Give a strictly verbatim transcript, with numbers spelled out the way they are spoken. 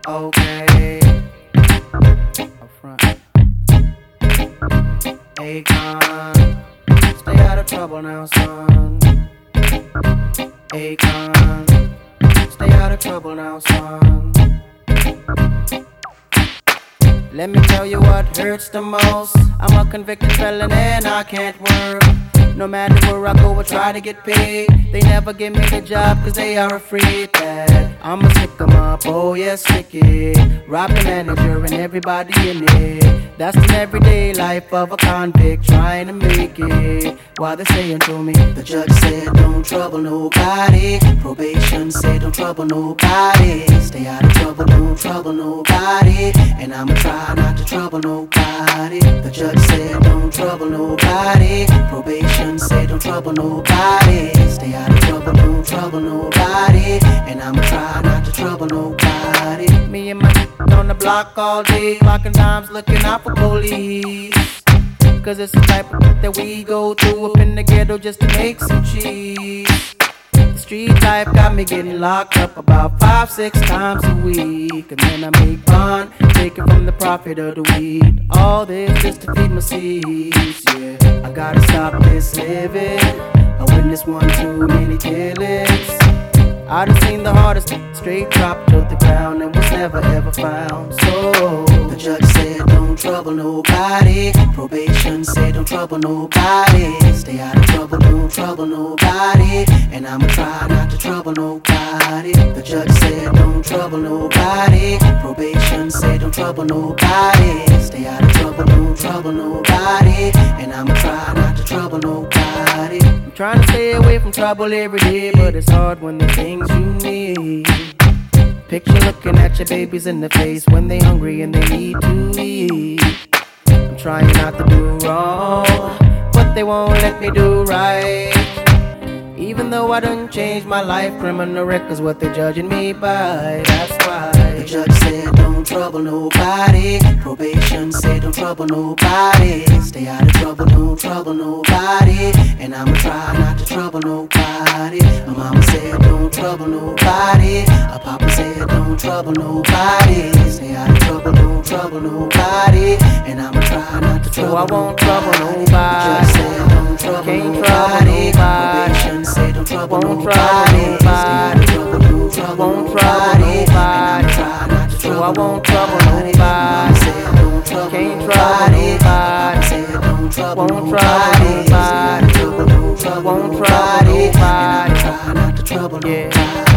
Okay. Up front. Akon, stay out of trouble now, son. Akon, stay out of trouble now, son. Let me tell you what hurts the most. I'm a convicted felon and I can't work. No matter where I go, I try to get paid. They never give me the job cause they are afraid that I'ma stick them up, oh yes, stick it. Rob the manager and everybody in it. That's the everyday life of a convict trying to make it. While they're saying to me, the judge said don't trouble nobody. Probation said don't trouble nobody. Stay out of trouble, don't trouble nobody. And I'ma try not to trouble nobody. The judge said don't trouble nobody. Probation say don't trouble nobody. Stay out of trouble, don't trouble nobody. And I'ma try not to trouble nobody. Me and my on the block all day, clocking times, looking out for police. Cause it's the type of that we go through up in the ghetto just to make some cheese. The street life got me getting locked up about five, six times a week. And then I make fun, taking from the profit of the weed. All this just to feed my seeds, yeah. I gotta stop this living. I witnessed one too many killings. I done seen the hardest straight drop to the ground and was never ever found. So the judge said don't trouble nobody. Probation said don't trouble nobody. Stay out of trouble, don't trouble nobody. And I'ma try not to trouble nobody. The judge said don't trouble nobody. Probation said don't trouble nobody. Stay out of trouble, don't trouble nobody. And I'ma try not to trouble nobody. I'm trying to stay away from trouble every day, but it's hard when the things you need. Picture looking at your babies in the face when they hungry and they need to eat. I'm trying not to do wrong, but they won't let me do right. Even though I done changed my life, criminal record's what they're judging me by. That's why the judge said don't trouble nobody. Probation said don't trouble nobody. Stay out of trouble, don't trouble nobody. And I'ma try not to trouble nobody. My mama said don't trouble nobody. My papa said don't trouble nobody. Stay out of trouble, don't trouble nobody. And I'ma try not to trouble nobody. So I won't trouble nobody. The judge said don't trouble Can't nobody. trouble nobody. Probation said don't trouble Won't nobody. trouble nobody. Stay out of trouble, don't trouble Won't trouble nobody. And I'ma nobody. try not to So trouble I won't trouble nobody. Mama nobody. said don't trouble Can't nobody. trouble nobody. Papa said don't trouble Won't trouble nobody. Stay out of nobody. trouble, don't trouble Won't trouble nobody. And I'ma nobody. try not to trouble Yeah. nobody.